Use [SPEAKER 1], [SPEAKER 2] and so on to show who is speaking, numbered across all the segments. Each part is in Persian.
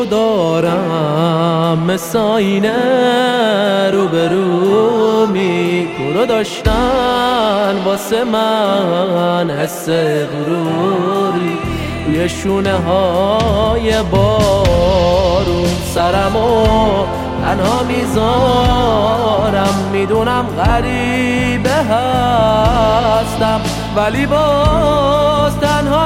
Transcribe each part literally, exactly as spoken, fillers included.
[SPEAKER 1] تو دارم مثل آینه روبرو می تو رو داشتن واسه من حس غروری روی شونه های بارون سرمو تنها میذارم میدونم غریبه هستم ولی باز تنها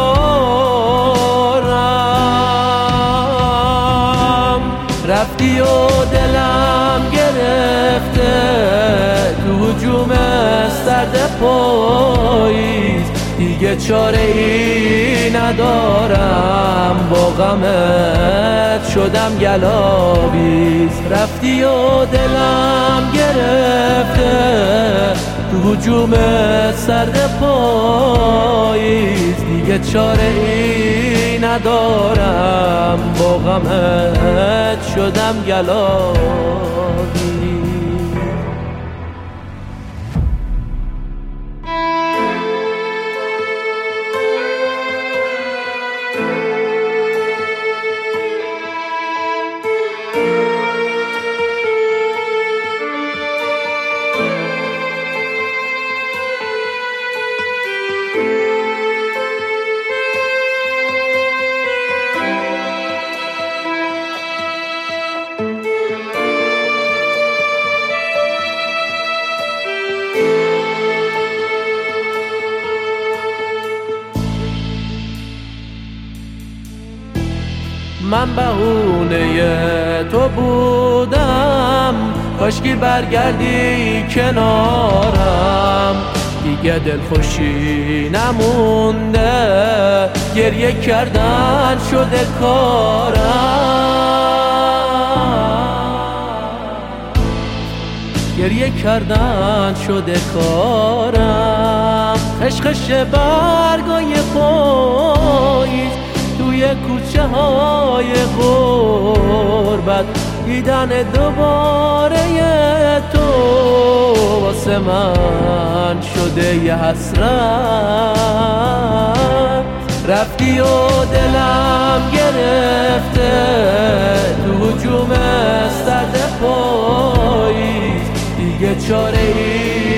[SPEAKER 1] میبارم رفتی و دلم گرفته تو هجوم سرد پاییز دیگه چاره ای ندارم با غمت شدم گلاویز رفتی و دلم گرفته تو هجوم سرد پاییز دیگه چاره ای ندارم با غمت شدم گلاویز من بهونه تو بودم کاشکی برگردی کنارم دیگه دلخوشی نمونده گریه کردن شده کارم گریه کردن شده کارم خشخش برگای پاییز توی کوچه های غربت دیدن دوباره تو واسه من شده یه حسرت رفتی و دلم گرفته تو هجوم سرد پاییز دیگه چاره ای